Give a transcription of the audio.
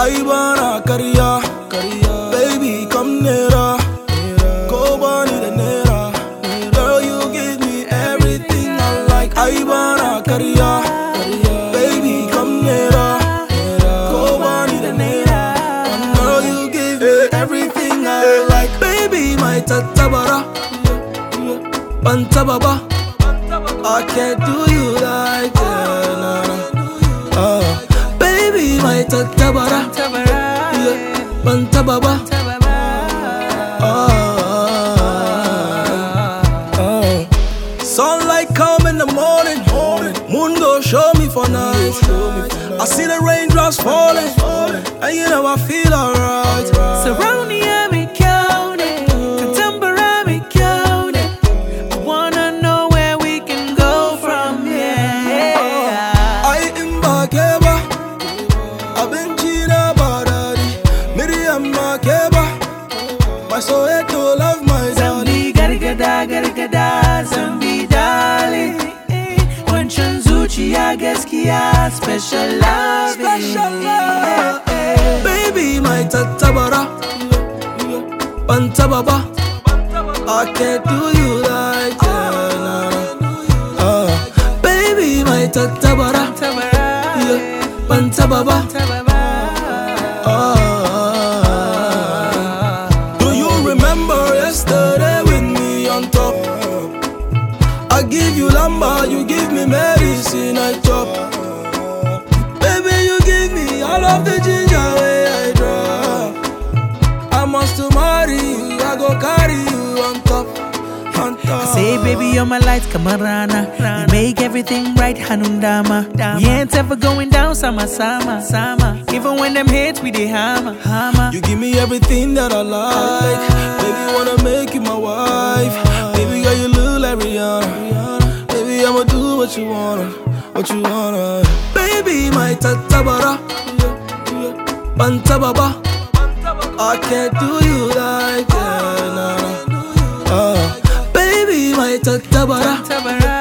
I wanna karya, baby come nearer, go bunny the nera. Girl, you give me everything I like. I wanna karya, baby come nearer, go bunny the nera. Girl, you give me everything I like. Baby, my tatabara, bantababa, I can't do you like that. Baby, my tatabara, bantababa. Sunlight come in the morning, moon go show me for night. I see the raindrops falling, and you know I feel alright. Surround me, I'm in county. Contemporary, I'm in county. I wanna know where we can go from here. I am Bakeba, I've been Gina Badadi, Miriam Makeba, my soul to love my Zambi, garigada, Zambi, darling. Wanchan Zuchi, I guess, Kia, special love. Baby, my tatabara, bantababa, I can't do you like that. Baby, my tatabara, bantababa. Do you remember yesterday with me on top? I give you lamba, you give me medicine I chop. Baby, you give me all of the ginger way I drop. I must marry you, I go carry you on top, on top. I say, baby, you're my light, Kamarana. You make everything right, Hanundama. We ain't ever going down, sama. Even when them hate, we dey hammer. You give me everything that I like. Baby, wanna make you my wife. Baby, girl, you look like Rihanna. Baby, I'ma do what you wanna, what you wanna. Baby, my tatabara, bantababa, I can't do you like that. Baby, my tatabara,